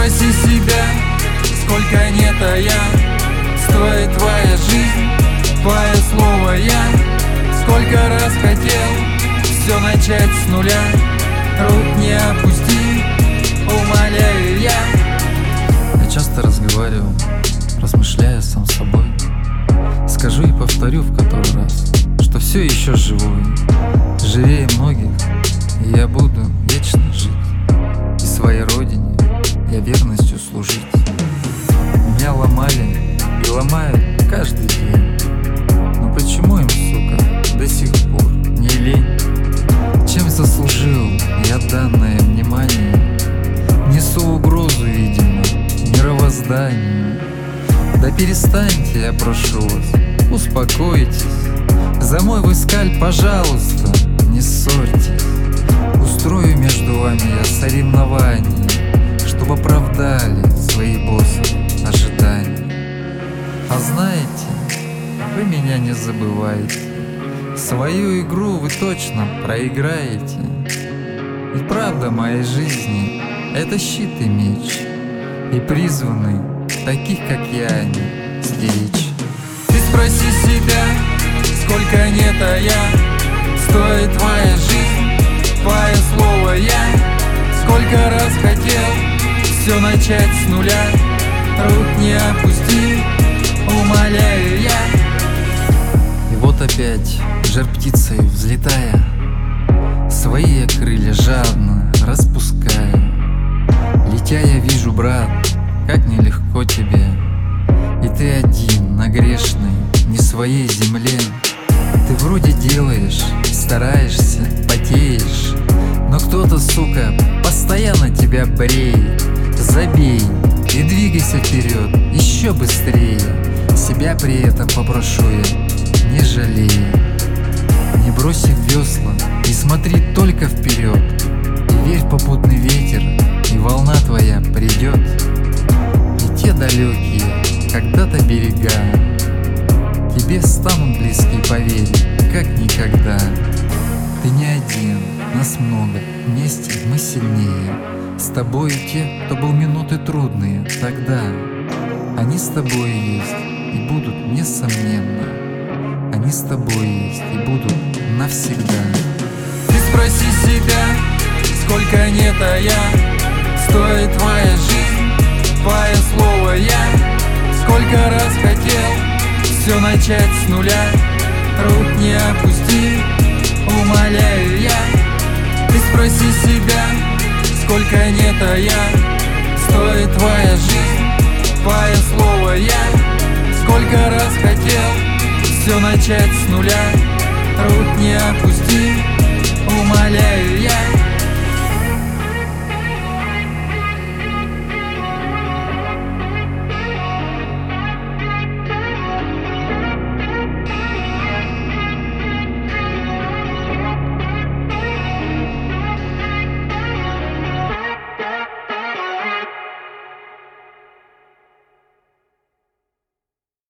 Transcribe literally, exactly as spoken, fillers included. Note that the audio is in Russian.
спроси себя, сколько нет, а я стоит твоя жизнь, твое слово я. Сколько раз хотел все начать с нуля, рук не опусти, умоляю я. Я часто разговариваю, размышляя сам с собой. Скажу и повторю в который раз, что все еще живой, живее многих, и я буду вечно жить, и своей родине я верностью служить. Меня ломали и ломают каждый день, но почему им, сука, до сих пор не лень? Чем заслужил я данное внимание? Несу угрозу, видимо, мировозданию. Да перестаньте, я прошу вас, успокойтесь. За мой выскаль, пожалуйста, не ссорьтесь. Устрою между вами я соревнования, чтобы оправдали свои боссы ожидания. А знаете, вы меня не забывайте, свою игру вы точно проиграете. И правда моей жизни — это щит и меч, и призваны таких, как я, они стеречь. Ты спроси себя, сколько нет, а я стоит твоя жизнь, твое слово я. Сколько раз хотел все начать с нуля, рук не опусти, умоляю я. И вот опять жар птицей взлетая, свои я крылья жадно распускаю. Летя я вижу, брат, как нелегко тебе, и ты один на грешной, не своей земле. Ты вроде делаешь, стараешься, потеешь, но кто-то, сука, постоянно тебя бреет. Забей и двигайся вперед еще быстрее, себя при этом попрошу я, не жалея. Не бросив весла и смотри только вперед, и верь в попутный ветер, и волна твоя придет. И те далекие когда-то берега тебе станут близки, поверь, как никогда. Ты не один, нас много, вместе мы сильнее. С тобой те, кто был минуты трудные тогда, они с тобой есть и будут несомненно. Они с тобой есть и будут навсегда. Ты спроси себя, сколько нет, а я стоит твоя жизнь, твое слово я. Сколько раз хотел все начать с нуля, рук не опусти, умоляю я. Ты спроси себя, сколько нет, а я стоит твоя жизнь, твое слово я. Сколько раз хотел все начать с нуля,